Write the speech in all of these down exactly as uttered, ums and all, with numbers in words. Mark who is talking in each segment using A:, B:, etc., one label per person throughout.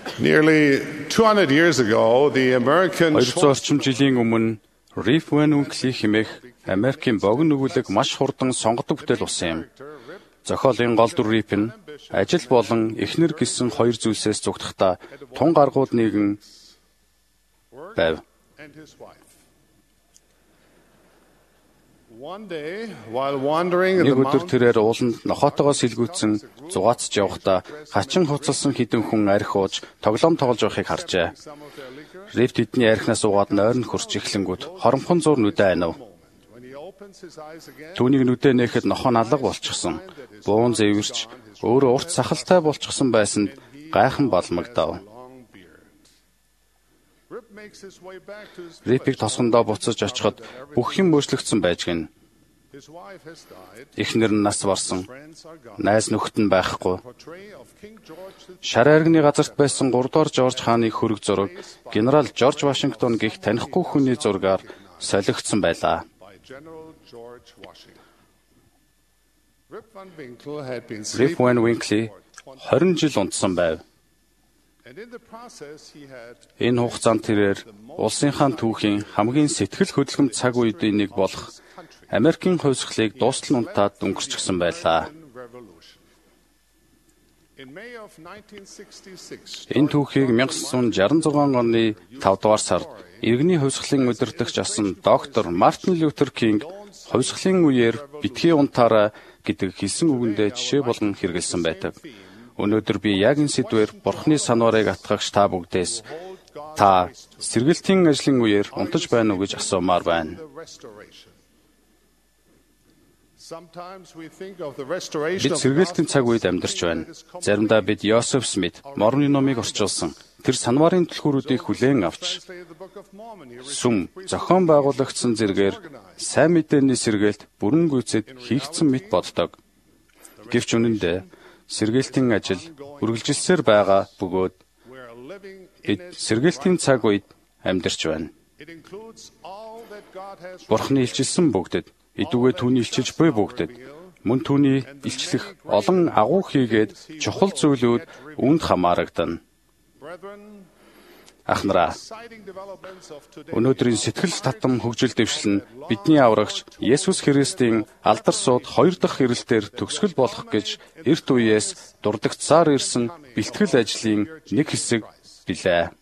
A: Nearly two hundred years ago, the American
B: хоёрдугаар орчим жилийн өмнө Rip Van Winkle хэмээх Америкийн богино нүгэлэг маш хурдан сонгодог бүтээл болсон юм. Зохиолын гол дүр Rip нь ажил болон эхнэр гэсэн хоёр зүйлсээс зүгтахдаа тун гаргууд нэгэн байв. Нэг өдөр тэрээр ууланд нохоотойгоо сэлгүүцсэн зугаацж явахдаа хачин хуцалсан хідэн хүн архи ууж тоглоом тоглож байхыг харжээ. Rip тэдний архинаас уугаад нойрон хөрч эхлэнгүүт хоромхон зур нүдэ айнав. Түүнийг нүдэ нээхэд нохоо налга болчихсон. Буун зэвэрч өөрөө урт сахалтай болчихсон байсанд гайхан балмагдав. Rip-ийг тосгондоо буцаж очиход бүх юм өөрчлөгдсөн байж гин. Эхнэр нь нас барсан. Найз нөхд нь байхгүй. Шар айргны газарт байсан гурав дахь Жорж хааны хөрөг зураг генерал Жорж Вашингтон гэх танихгүй хүний зургаар солигдсон байлаа. Rip Van Winkle хорин жил унтсан байв. Энэ хугацаанд тэрээр улсынхаа түүхийн хамгийн сэтгэл хөдлөмж цаг үеийн нэг болох Америкийн хувьсгалыг дуустал унтаад өнгөрчихсөн байлаа. Энэ түүхийг 천구 шестьдесят шесть оны тавдугаар сард иргэний хувьсгалын удирдагч асан доктор Мартин Лютер Кинг хувьсгалын үеэр битгий унтаарай гэдэг хэлсэн үгэндээ жишээ болгон хэрэгэлсэн байдаг. Өнөөдөр би яг энэ сэдвээр Бурхны санварыг атгагч та бүгдээс та сэргэлтийн ажлын үеэр унтаж байна уу гэж асуумаар байна. Бид сэргэлтийн цаг үед амьдарч байна. Заримдаа бид Йосеф Смит Мормоны номыг орчуулсан тэр санварын түлхүүрүүдийг хүлээн авч сүм зохион байгуулагдсан зэргээр сайн мэдээний сэргэлт бүрэн гүйцэд хийгдсэн мэт боддог. Гэвч үнэндээ сэргэлтийн ажил үргэлжилсээр байгаа бөгөөд бид сэргэлтийн цаг үед амьдарч байна. Бурхны илчилсэн бүгдэд, идүүгээ түүний илчилж буй бүгдэд, мөн түүний илчлэх олон агуу хийгээд чухал зүйлүүд үүнд хамаарагдана. Ахнараа, өнөөдрийн сэтгэл татам хөгжил дэвшил нь бидний аврагч Есүс Христийн алдар сууд хоёр дахь ирэлтээр төгсгөл болох гэж эрт үеэс дурдгацсаар ирсэн бэлтгэл ажлын нэг хэсэг билээ.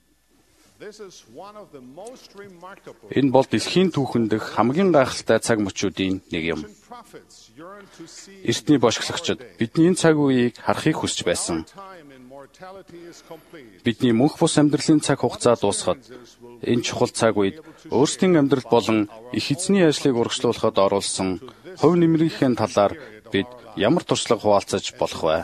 B: Энэ бол дэлхийн түүхэн дэх хамгийн гайхалтай цаг мөчүүдийн нэг юм. Эртний бошголагчид бидний энэ цаг үеийг харахыг хүсэж байсан. Бидний мөнх бус амьдралын цаг хугацаа дуусахад энэ чухал цаг үед өөрсдийн амьдрал болон их эзний ажлыг урагшлуулахад оруулсан хувь нэмрийнхээ талаар бид ямар туршлага хуваалцаж болох вэ?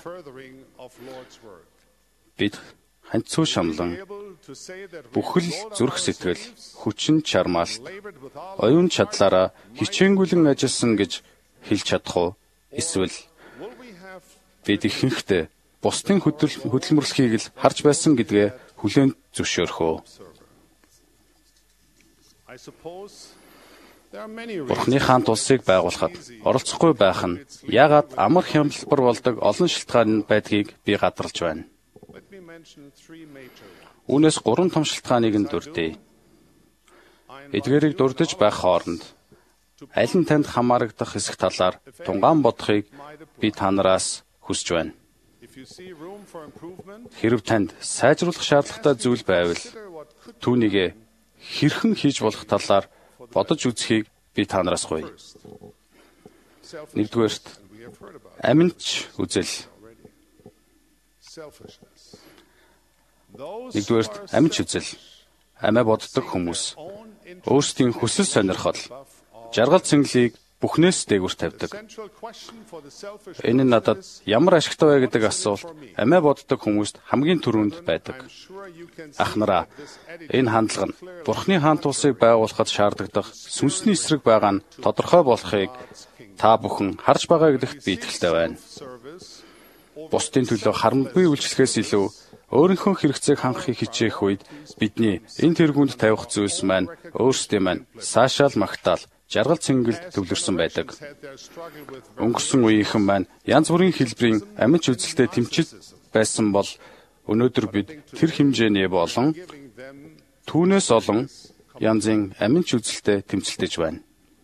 B: Бид ханцуу шамлан бүхэл зүрх сэтгэл, хүчин чармаалт, оюун чадлаараа хичээнгүйлэн ажилласан гэж хэлж чадах уу? Эсвэл бид ихэнхдээ бусдын хөдөлмөрлөхийг л харж байсан гэдгээ хүлээн зөвшөөрөх үү? Бурхны хаант улсыг байгуулахад оролцохгүй байх нь яагаад амар хямдалбар болдог олон шалтгаан байдгийг би гадарлаж байна. Үүнээс гурван том шалтгааныг нь дурдъя. Эдгээрийг дурдж байх хооронд аль нь танд хамаарагдах хэсэг талаар тунгаан бодохыг би та нараас хүсэж байна. Хэрв танд сайжруулах шаардлагатай зүйл байвал түүнийг хэрхэн хийж болох талаар бодож үзхийг би та нараас гуйя. Нэгдүгээрт аминч үзэл. Нэгдүгээрт аминч үзэл. Амиа боддог хүмүүс өөрсдийн хүсэл сонирхол, жаргал цэнгэлийг бүхнээс дээгүүр тавьдаг. Энэ нь надад ямар ашигтай вэ гэдэг асуулт амиа боддог хүмүүст хамгийн түрүүнд байдаг. Ахнараа, энэ хандлага нь Бурхны хаант улсыг байгуулахад шаардлагадах сүнсний эсрэг байгаа нь тодорхой болохыг та бүхэн харж байгаа гэдэгт би итгэлтэй байна. Бусдын төлөө харамгүй үйлчлэхээс илүү өөрийнхөө хэрэгцээг хангахыг хичээх үед бидний энэ тэргуунд тавих зүйлс маань өөрсдөө маань саашаал магтаал жаргал цэнгэлд төвлөрсөн байдаг. Өнгөрсөн үеийнхэн маань янз бүрийн хэлбэрийн аминч үзэлтэд тэмцэж байсан бол өнөөдөр бид тэр хэмжээний болон түүнээс олон янзын амин ч үзэлтэй тэмцэлдэж байна.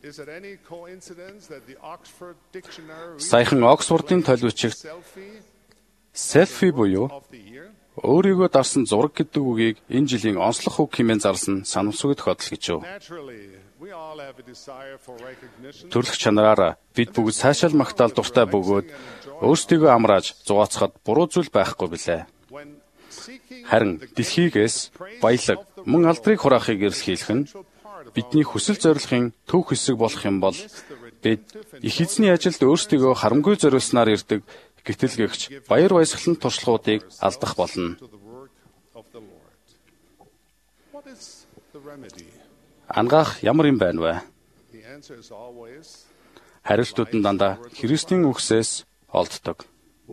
B: Саяхан Оксфордын толбочигт селфи буюу өөрийгөө дарсан зураг гэдэг үгийг энэ жилийн онцлог үг хэмээн зарласан санамсргүй тохиолдол гэж юу? Төрөлх чанараараа бид бүгд сайшаал магтаал дуртай бөгөөд өөрсдийгөө амрааж зугаацахад буруу зүйл байхгүй билээ. Харин дэлхийгээс баялаг, мөн алдрыг хураахыг эрэлхийлэх нь бидний хүсэл зорилгын төв хэсэг болох юм бол бид их эзний ажилд өөрсдийгөө харамгүй зориулснаар ирдэг гэтэлгэгч баяр баясгалан туршлагуудыг алдах болно. Ангаах ямар юм байна вэ? Хариултууд нь дандаа Христийн үгсээс олддог.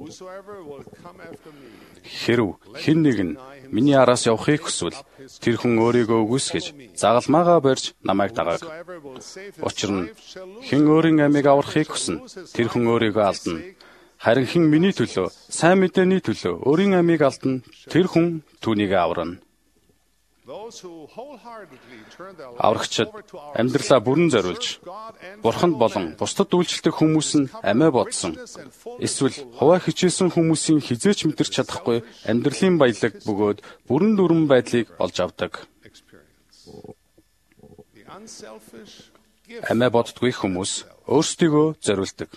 B: Хэрв хэн нэг нь миний араас явахыг хүсвэл тэр хүн өөрийгөө үгүйсгэж загалмаагаа барьж намайг дагааг. Учир нь хэн өөрийн амийг аврахыг хүснэ тэр хүн өөрийгөө алдна. Харин хэн миний төлөө сайн мэдээний төлөө өөрийн амийг алдна тэр хүн түүнийг аварна. Аврагчид амьдралаа бүрэн зориулж Бурханд болон бусдад үйлчлдэг хүмүүс нь амиа бодсон. Эсвэл хуваа хичээсэн хүмүүсийн хизээч мэдэрч чадахгүй амьдралын баялаг бөгөөд бүрэн дүрэн байдлыг олж авдаг. Амиа боддгүй хүмүүс өөрсдийгөө зориулдаг.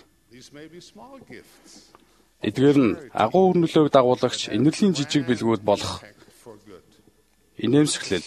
B: Эдгээр нь агуу өрнөлөөг дагуулагч инэрлийн жижиг бэлгүүд болох инээмсэглэл,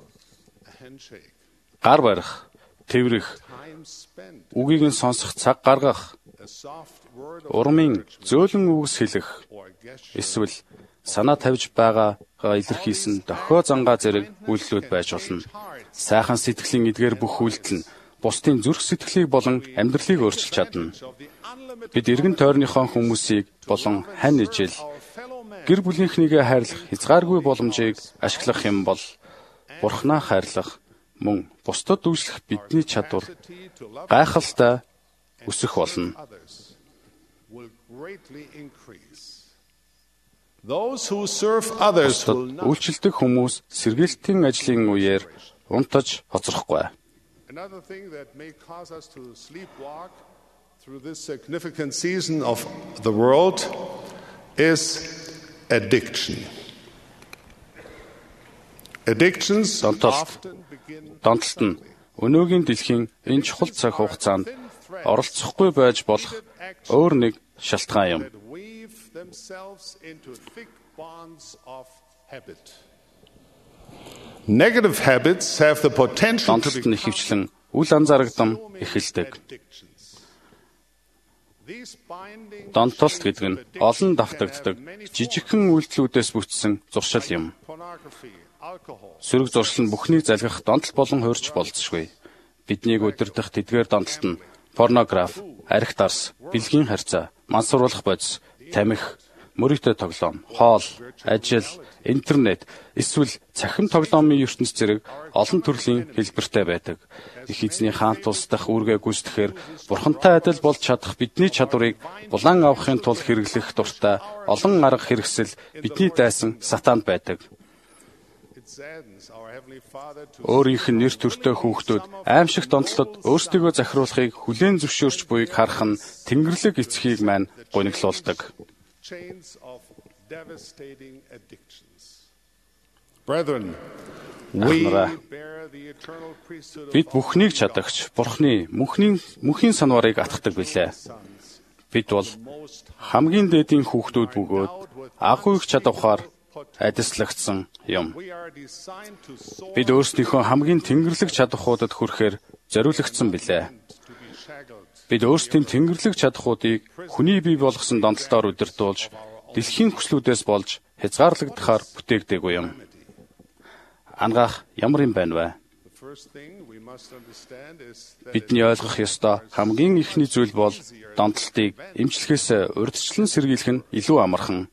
B: гар барих, тэврэх, үгийг нь сонсох цаг гаргах, урмын зөөлөн үгс хэлэх, эсвэл санаа тавьж байгаагаа илэрхийлсэн дохио зангаа зэрэг үйлдэлүүд байж болно. Сайхан сэтгэлийн эдгээр бүх үйлдэл нь бусдын зүрх сэтгэлийг болон амьдралыг өөрчилж чадна. Бид эргэн тойрныхон хүмүүсийг болон хань ижил гэр бүлийнхнийгээ хайрлах хязгааргүй боломжийг ашиглах юм бол Бурхнаа хайрлах мөн бусдад үйлчлэх бидний чадвар гайхалтай өсөх болно. Бусдад үйлчлдэг хүмүүс сэргээлтийн ажлын үеэр унтаж хоцрохгүй.
A: Another thing that may cause us to sleepwalk through this significant season of the world is addiction. Addictions often begin
B: Донтолт нь өнөөгийн дэлхийн энэ чухал цаг хугацаанд оролцохгүй байж болох өөр нэг шалтгаан юм.
A: Negative habits have the potential to
B: Донтолт нь ихэвчлэн үл анзаарагдам эхэлдэг. Донтолт гэдэг нь олон давтагддаг жижигхэн үйлдэлүүдээс бүтсэн зуршил юм. Сөрөг зуршил нь бүхнийг залгах донтол болон хуурч болцсогүй. Биднийг удирдах тэдгээр донтолт нь порнограф, архи дарс, бэлгийн харьцаа, мансууруулах бодис, тамхи, мөрөгтэй тоглоом, хоол, ажил, интернет, эсвэл цахим тоглоомын ертөнц зэрэг олон төрлийн хэлбэртэй байдаг. Их эзний хаант улс дахь үүргээ гүйцэтгэхээр бурхантай адил болж чадах бидний чадварыг булан авахын тулд хэрэглэх дуртай олон арга хэрэгсэл бидний дайсан сатаанд байдаг. Өөрийнх нь нэр төртэй хүүхдүүд аимшигт донтолтод өөрсдийгөө захируулахыг хүлээн зөвшөөрч буйг харах нь Тэнгэрлэг эцгийг маань гониглуулдаг. Ахнараа, бид бүхнийг чадагч Бурхны мөнхийн мөнхийн санварыг атгадаг билээ. Бид бол хамгийн дээдийн хүүхдүүд бөгөөд агуу их чадвараар адислагдсан юм. Бид өөрсдийнхөө хамгийн тэнгэрлэг чадваруудад хүрэхээр зориулагдсан билээ. Бид өөрсдийн тэнгэрлэг чадваруудыг хүний бий болгосон донтолтоор удирдуулж, дэлхийн хүслүүдээс болж хязгаарлагдахаар бүтээгдээгүй юм. Ангаах ямар юм байна вэ? Бидний ойлгох ёстой хамгийн ихний зүйл бол донтолтыг эмчлэхээс урьдчилан сэргийлэх нь илүү амархан.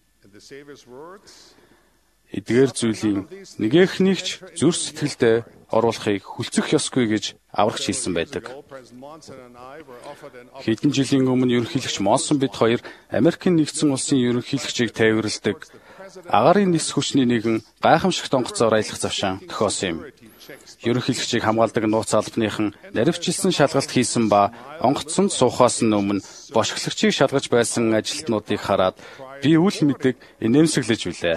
B: Эдгээр зүйлийн нэгэхнийгч зүрх сэтгэлдээ оруулахыг хүлцэх ёсгүй гэж аврагч хэлсэн байдаг. Хэдэн жилийн өмнө ерөнхийлөгч Монсон бид хоёр Америкийн нэгдсэн улсын ерөнхийлөгчийг тээвэрлэдэг агаарын нис хүчний нэгэн гайхамшигт онгоцоор аялах завшаан тохиосон юм. Ерөнхийлөгчийг хамгаалдаг нууц албаныхан наривчилсан шалгалт хийсэн ба онгоцсонд суухаас өмнө бошиглагчийг шалгаж байсан ажилтнуудыг хараад би үл мэдэг инээмсэглэж билээ.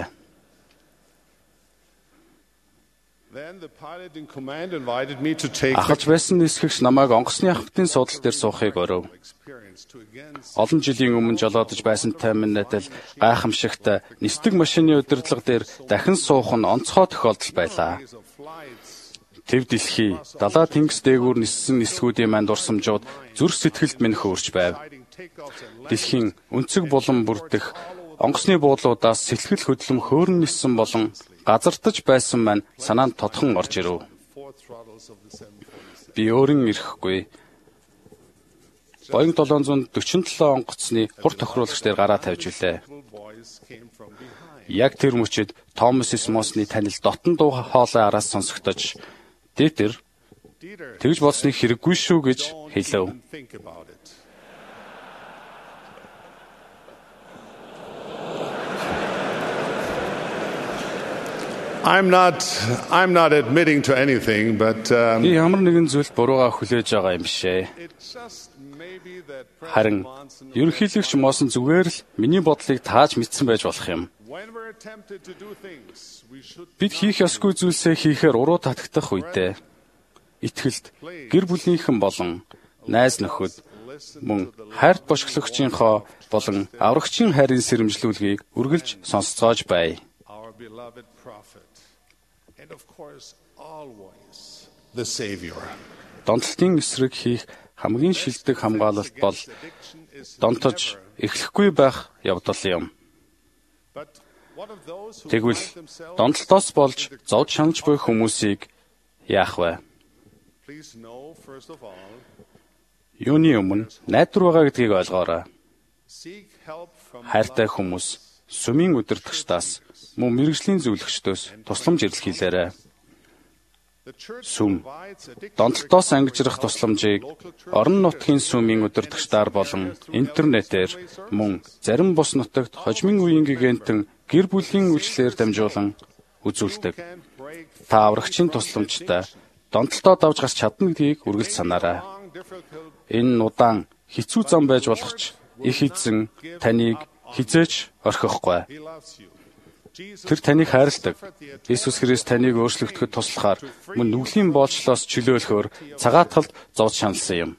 B: Ахалж байсан нисгэгч намайг онгоцны ахмадын суудлал дээр суухыг оров. Олон жилийн өмнө жолоодож байсантай минь адил гайхамшигт нисдэг машины удирдлага дээр дахин суух нь онцгой тохиолдол байлаа. Тэв дэлхий, далаа тэнгис дээгүүр ниссэн нислэгүүдийн манд урсамжууд зүрх сэтгэлд минь хөөрч байв. Дэлхийн өнцөг булан бүрдэх онгоцны буудлуудаас сэтгэл хөдлөм хөөрн ниссэн болон газартаж байсан маань санаанд тодхон орж ирэв. Би өөрийн ирэхгүй. Боинг долоон дөрвөн онгоцны хур тохируулагч дээр гараа тавьж билээ. Яг тэр мөчид Томас Смосны танил дотн дуу хоолой араас сонсогдож Дитер тэгж бодсныг хэрэггүй шүү гэж хэлэв.
A: I'm not I'm not admitting to anything, but um,
B: би ямар нэгэн зүйлд буруугаа хүлээж байгаа юм бишээ. Харин ерөнхийлөгч Монсон зүгээр л миний бодлыг тааж мэдсэн байж болох юм. Бид хийх ёсгүй зүйлсээ хийхээр уруу татагдах үедээ итгэлд гэр бүлийнхэн болон найз нөхөд мөн хайрт бошиглогчийнхоо болон аврагчийн хайрын сэрэмжлүүлгийг үргэлж сонсцоож бай. Донтолтын эсрэг хийх хамгийн шилдэг хамгаалалт бол донтож эхлэхгүй байх явдал юм. Тэгвэл донтолтоос болж зовж шаналж буй хүмүүсийг яах вэ? Юуны өмнө найдвар байгаа гэдгийг ойлгоорой. Хайртай хүмүүс сүмийн удирдагчдаас мөн мэргэжлийн зөвлөгчдөөс тусламж илэрхийлээрэй. Сүм донтолтоос ангижрах тусламжийг орон нутгийн сүмийн удирдагчдаар болон интернетээр мөн зарим бус нутагт хожмын үеийн гигантэн гэр бүлийн үйлчлэлээр дамжуулан үзүүлдэг. Та аврагчийн тусламжтай донтолтоо давж гарч чадна гэдгийг үргэлж санаарай. Энэ удаан хэцүү зам байж болох ч их эзэн таныг хизээч орхихгүй. Тэр таныг хайрладаг. Иесус Христ таныг өөрчлөгдөхөд туслахаар мөн нүглийн боолчлоос чөлөөлөхөөр цагаатгалд зовж шаналсан юм.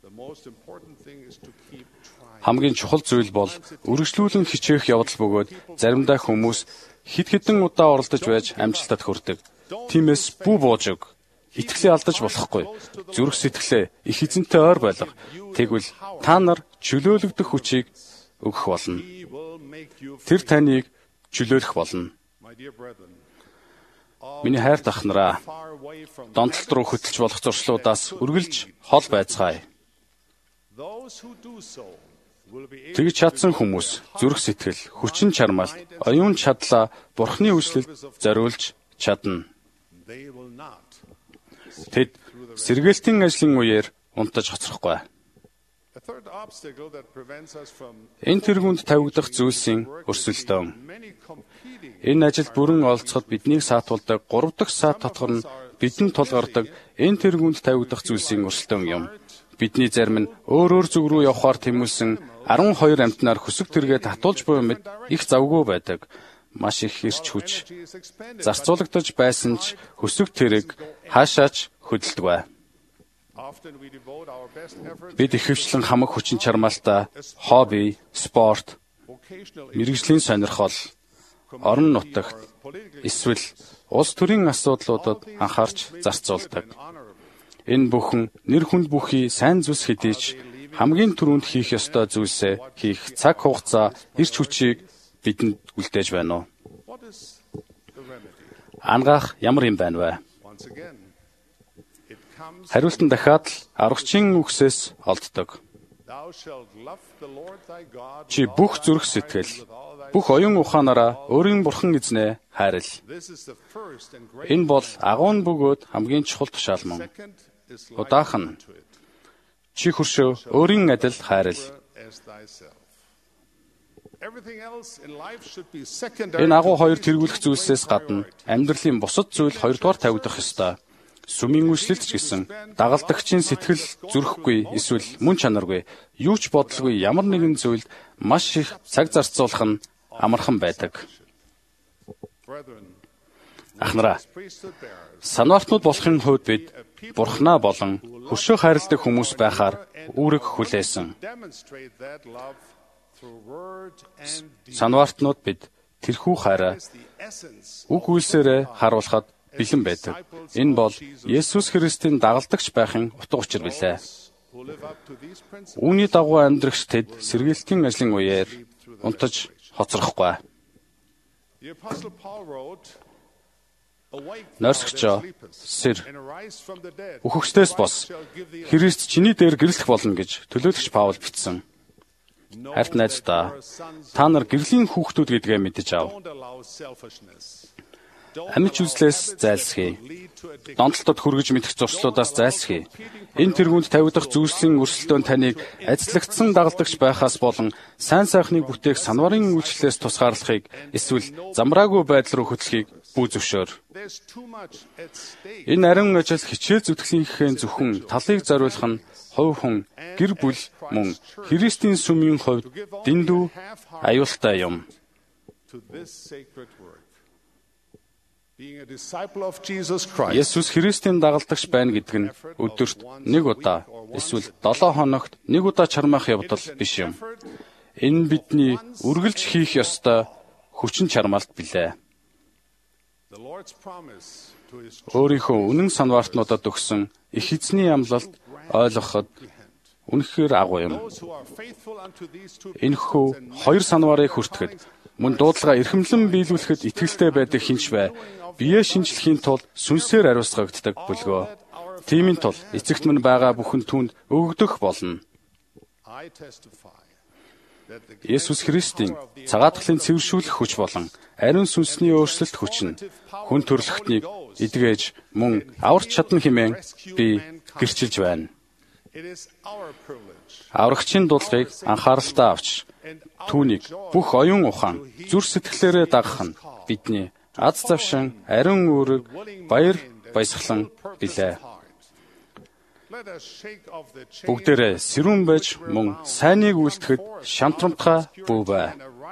B: Хамгийн чухал зүйл бол үргэлжлүүлэн хичээх явдал бөгөөд заримдаа хүмүүс хэд хэдэн удаа оролдож байж амжилтад хүрдэг. Тиймээс бүү бууж өг. Итгэлээ алдаж болохгүй. Зүрх сэтгэлээ их эзэнтэй ойр байлга. Тэгвэл та нар чөлөөлөгдөх хүчийг өгөх болно. Тэр таныг чөлөөлөх болно. Миний хайрт ах нараа, донтолт руу хөтлж болох зуршлуудаас үргэлж хол байцгаая. Тэгж чадсан хүмүүс зүрх сэтгэл, хүчин чармаалт, оюун чадлаа Бурхны үслэлд зориулж чадна. Тэд сэргээлтийн ажлын үеэр унтаж хоцрохгүй. Энэ тэргуунд тавигдах зүйлсийн өрсөлдөөн. Энэ ажилд бүрэн олцоход биднийг саатуулдаг гурав дахь саат татвар нь бидэнд тулгардаг энэ тэргуунд тавигдах зүйлсийн өрсөлдөөн юм. Бидний зарим нь өөр өөр зүг рүү явхаар тэмүүлсэн арван хоёр амтнаар хөсөг тэргээ татуулж буй мэд их завгүй байдаг. Маш их ирч хүч зарцуулагдаж байсан ч хөсөг тэрэг хаашаач хөдөлдөг. Бид ихэвчлэн хамаг хүчин чармаалтаа хобби, спорт, мэргэжлийн сонирхол, орон нутагт эсвэл улс төрийн асуудлуудад анхаарч зарцуулдаг. Энэ бүхэн нэр хүнд бүхий сайн зүйлс хэдий ч хамгийн түрүүнд хийх ёстой зүйлсээ хийх цаг хугацаа, эрч хүчийг бидэнд үлдээж байна уу? Ангаах ямар юм байна вэ? Хариулт нь дахиад л аврагчийн үгсээс олддог. Чи бүх зүрх сэтгэл, бүх оюун ухаанаараа өөрийн бурхан эзнээ хайрал. Энэ бол агуун бөгөөд хамгийн чухал тушаал мөн. Удаах нь чи хөршөө өөрийн адил хайрал. Энэ агуу хоёр тэргүүлэх зүйлсээс гадна амьдралын бусад зүйл хоёрдугаар тавигдах ёстой. Сүмийн үйлчлэлт ч гэсэн дагалдагчийн сэтгэл зүрхгүй эсвэл мөн чанаргүй юу ч бодлого ямар нэгэн зүйлд маш их цаг зарцуулах нь амархан байдаг. Ахнараа, санаартнууд болохын хувьд бид Бурхнаа болон хөршөө хайрладаг хүмүүс байхаар үүрэг хүлээсэн. Санаартнууд бид тэрхүү хайраа үг үйлсээрээ харуулхад бэлэн байдаг. Энэ бол Есүс Христийн дагалдагч байхын утга учир билээ. Үүний дагуу амьдрагч тэд сэргийлтийн ажлын үеэр унтаж хоцрохгүй. Нойрсогчоо сэр үхэгчдээс бос Христ чиний дээр гэрлэх болно гэж төлөөлөгч Паул бичсэн. Харт найздаа та нар гэрлийн хүүхдүүд гэдгээ мэдэж ав. Амьд үзлээс зайлсхий. Донтолтод хүргэж мэдэх зуршлуудаас зайлсхий. Энэ тэргуунд тавигдах зүйлсийн өрсөлдөөн таныг ажиллагдсан дагалдагч байхаас болон сайн сайхныг бүтээх санварын үйлчлэлээс тусгаарлахыг эсвэл замраагүй байдал руу хөтлөхийг бүү зөвшөөр. Энэ ариун ажил хичээл зүтгэлийнхээ зөвхөн талыг зориулах нь хувь хүн, гэр бүл мөн Христийн сүмийн хувьд дэндүү аюултай юм. Есүс Христийн дагалдагч байна гэдэг нь өдөрт нэг удаа эсвэл долоо хоногт нэг удаа чармаах явдал биш юм. Энэ бидний үргэлж хийх ёстой хүчин чармаалт билээ. Өөрийнхөө үнэн санваартнуудад өгсөн их эзний амлалт ойлгоход үнэхээр агуу юм. Энэхүү хоёр санварыг хүртэхэд мөн дуудлага эрхэмлэн биелүүлэхэд итгэлтэй байдаг хинч бай. Бие шинжлэхийн тулд сүнсээр ариусгагддаг бүлгөө. Тиймийн тул эцэгт мань байгаа бүхэн түүнд өгөгдөх болно. Есүс Христийн цагаатгалын цэвэршүүлэх хүч болон ариун сүнсний өөрчлөлт хүч нь хүн төрлөختнийг эдгэж мөн аварч чадна хэмээн би гэрчилж байна. Аврагчийн дуудлагыг анхааралтай авч түүнийг бүх оюун ухаан зүр сэтгэлээрээ дагах нь бидний аз завшин ариун үүрэг баяр баясгалан билээ. Бүгдээрээ сэрүүн байж мөн сайныг үйлдэхэд шантрамтгай бүү бай.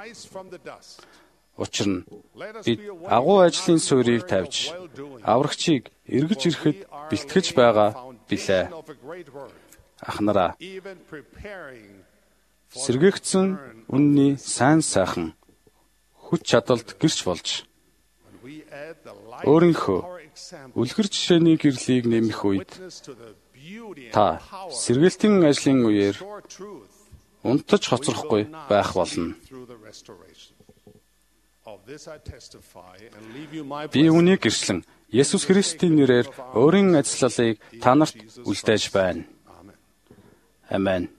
B: Учир нь бид агуу ажлын суурийг тавьж аврагчийг эргэж ирэхэд бэлтгэж байгаа билээ. Ахнараа, сэргээгдсэн үнний сайн сайхан хүч чадалд гэрч болж өөрийнхөө үлгэр жишээний гэрлийг нэмэх үед та сэргэлтийн ажлын үеэр унтаж хоцрохгүй байх болно. Би үүнийг гэрчлэн Есүс Христийн нэрээр өөрийн ажиллалыг та нарт үлдээж байна. Амен.